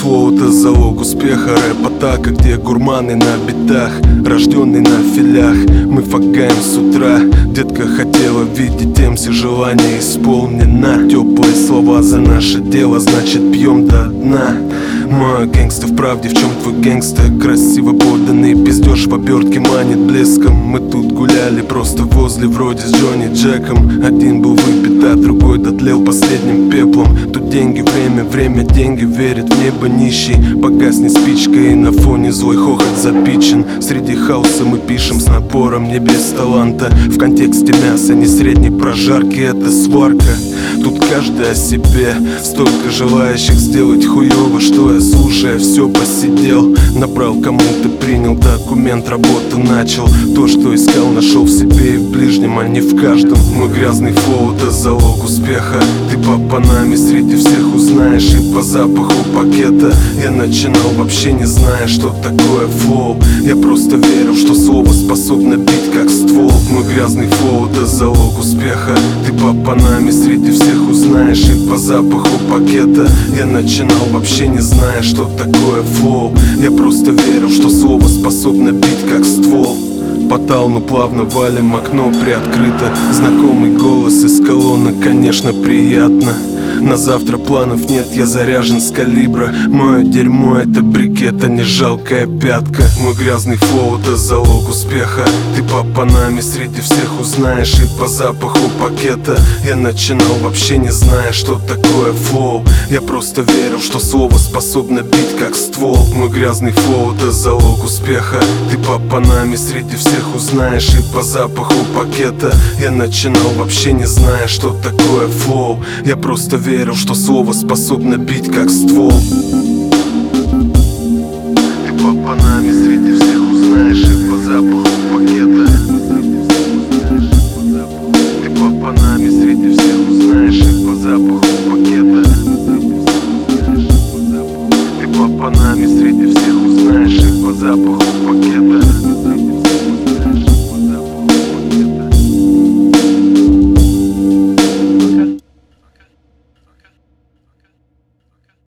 флоу — это залог успеха. Рэп атака, где гурманы на битах, рожденный на филях. Мы фагаем с утра. Детка хотела видеть МС, желание исполнено. Теплые слова за наше дело, значит пьем до дна. Мой гэнгста в правде, в чем твой гэнгста? Красиво поданный пиздеж в обертке манит блеском. Мы тут гуляли просто возле, вроде с Джонни Джеком. Один был выпит, а другой дотлел последним пеплом. Тут деньги, время, деньги, верит в небо нищий. Погаснет спичка и на фоне злой хохот запичен. Среди хаоса мы пишем с напором, не без таланта. В контексте мяса, не средней прожарки, это сварка. Тут каждый о себе, столько желающих сделать хуёво, что я, слушая, все посидел. Набрал, кому-то принял документ, работу начал. То, что искал, нашел в себе и в ближнем, а не в каждом. Мой грязный флоу — это залог успеха. Ты по Панаме среди всех узнаешь, и по запаху пакета. Я начинал вообще не зная, что такое флоу. Я просто верил, что слово способно бить как ствол. Мой грязный флоу — это залог успеха. Ты по Панаме среди всех узнаешь, и по запаху пакета. Я начинал вообще не зная, что такое флоу. Я просто верил, что слово способно бить как ствол. По тауну плавно валим, окно приоткрыто. Знакомый голос из колонны, конечно, приятно. На завтра планов нет, я заряжен с калибра. Мое дерьмо — это брикет, а не жалкая пятка. Мой грязный флоу — это залог успеха. Ты по Панаме среди всех узнаешь, и по запаху пакета. Я начинал вообще не зная, что такое флоу. Я просто верил, что слово способно бить как ствол. Мой грязный флоу — это залог успеха. Ты по Панаме среди всех узнаешь, и по запаху пакета. Я начинал вообще не зная, что такое флоу. Я просто верил, что слово способно бить как ствол. Ты по Панаме среди всех узнаешь, и по запаху